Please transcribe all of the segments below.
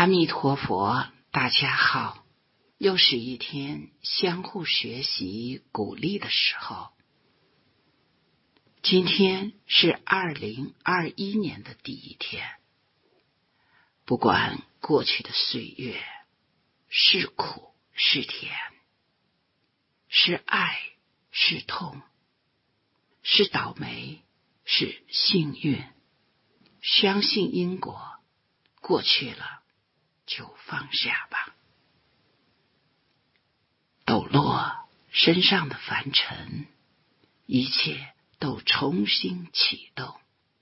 阿弥陀佛，大家好，又是一天相互学习鼓励的时候。今天是2021年的第一天，不管过去的岁月是苦是甜，是爱是痛，是倒霉是幸运，相信因果，过去了就放下吧。抖落身上的凡尘，一切都重新启动，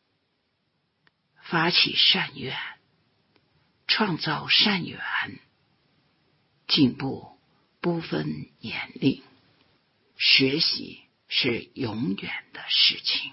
发起善愿，创造善缘，进步不分年龄，学习是永远的事情。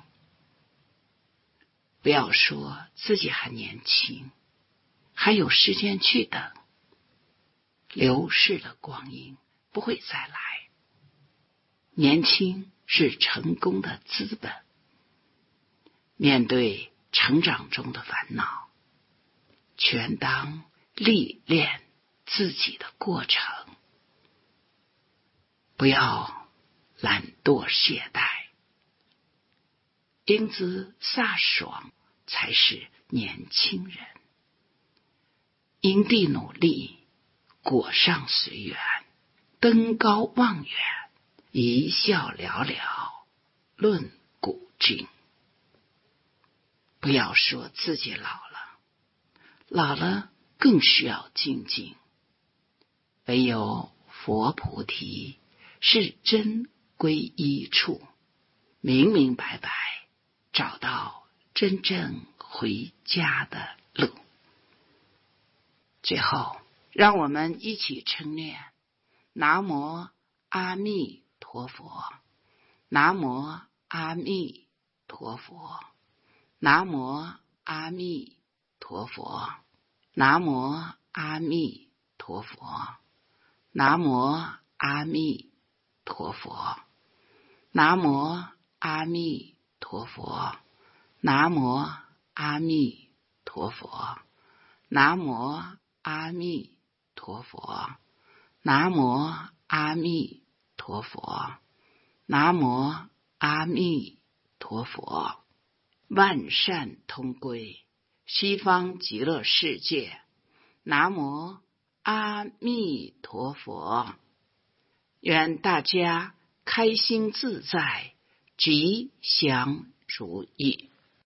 不要说自己还年轻，还有时间去等，流逝的光阴不会再来。年轻是成功的资本，面对成长中的烦恼，全当历练自己的过程，不要懒惰懈怠，英姿飒爽才是年轻人。因地努力，果上随缘，登高望远，一笑了了，论古今。不要说自己老了，老了更需要精进。唯有佛菩提是真归一处，明明白白找到真正回家的路。最后，让我们一起称念南无阿弥陀佛，南无阿弥陀佛，南无阿弥陀佛，南无阿弥陀佛，南无阿弥陀佛，南无阿弥陀佛，南无阿弥陀佛，南无阿弥陀佛，南无阿弥陀佛，南无阿弥陀佛。万善通归，西方极乐世界。南无阿弥陀佛。愿大家开心自在，吉祥如意。